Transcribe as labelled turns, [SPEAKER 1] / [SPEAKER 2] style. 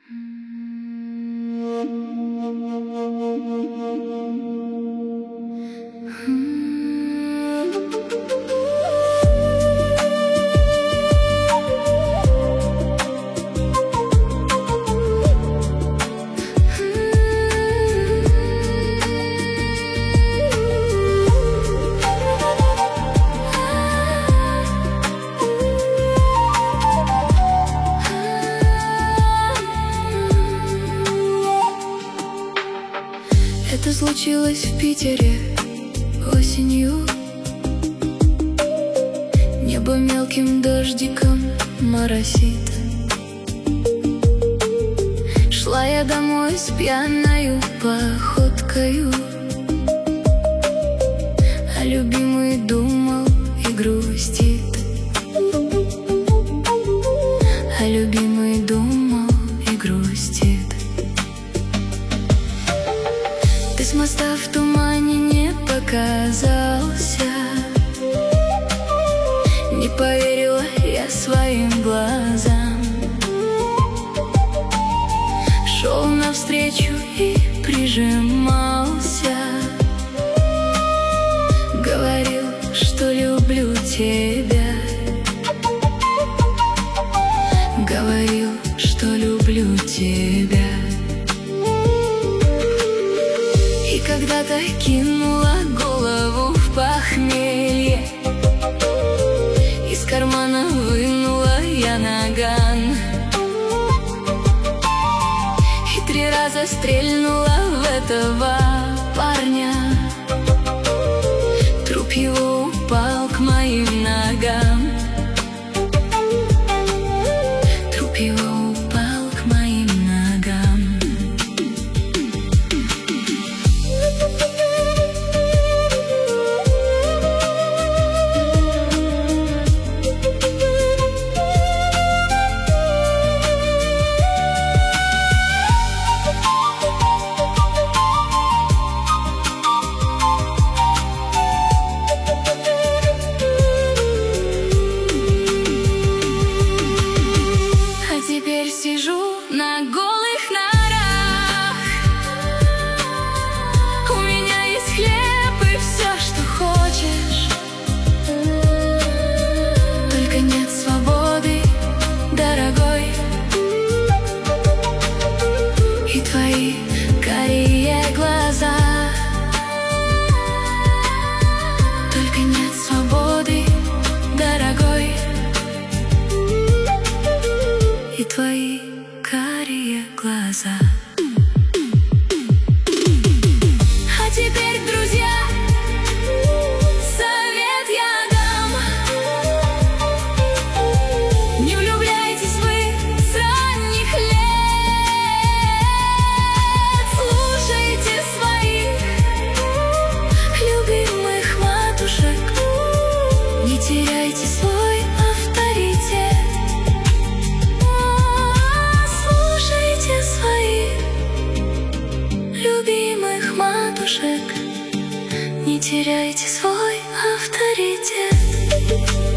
[SPEAKER 1] Это случилось в Питере осенью. Небо мелким дождиком моросит. Шла я домой с пьяною походкою, а любимый думал и грустит. А любимый думал и грустит. Ты с моста в тумане не показался. Не поверила я своим глазам. Шел навстречу и прижимался. Говорил, что люблю тебя. Говорил, что люблю тебя. И когда-то кинула голову в похмелье. Из кармана вынула я наган и 3 раза стрельнула в этого парня. Труп его упал к моим ногам. Труп его упал к моим ногам. Сижу на голых нарах. У меня есть хлеб и все, что хочешь. Только нет свободы, дорогой. И твои карие глаза. Только нет свободы, дорогой. И твои карие глаза. А теперь, друзья, совет я дам. Не влюбляйтесь вы с ранних лет. Слушайте своих любимых матушек. Не теряйте свой авторитет. Любимых матушек, не теряйте свой авторитет.